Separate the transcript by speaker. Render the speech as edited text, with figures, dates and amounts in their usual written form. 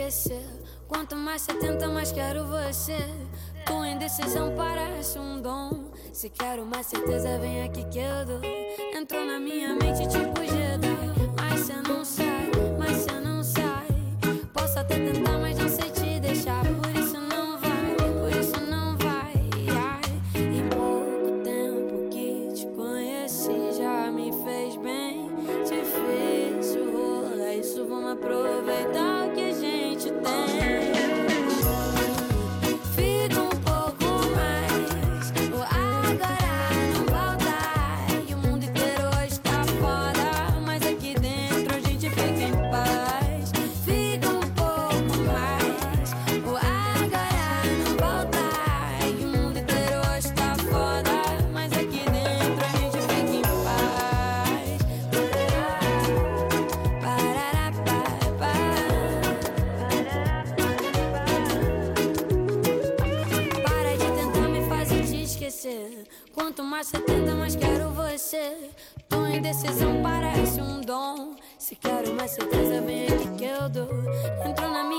Speaker 1: esquecer. Quanto mais você tenta, mais quero você. Tua indecisão parece um dom. Se quero mais certeza, vem aqui que eu dou. Entrou na minha mente tipo Jedi. Mas cê não sai, mas cê não sai. Posso até tentar, mas não sei te deixar. Por isso não vai, por isso não vai. Ai, em pouco tempo que te conheci, já me fez bem. Difícil rola isso, vamos aproveitar o que a gente tem. Fica um pouco mais, o agora não volta. E o mundo inteiro hoje tá foda, mas aqui dentro a gente fica em paz. Fica um pouco mais, o agora não volta. E o mundo inteiro hoje tá foda, mas aqui dentro a gente fica em paz. Parará, para de tentar me fazer te esquecer. Quanto mais você tenta, mais quero você. Tua indecisão parece um dom. Se quero mais certeza, vem aqui que eu dou. Entrou na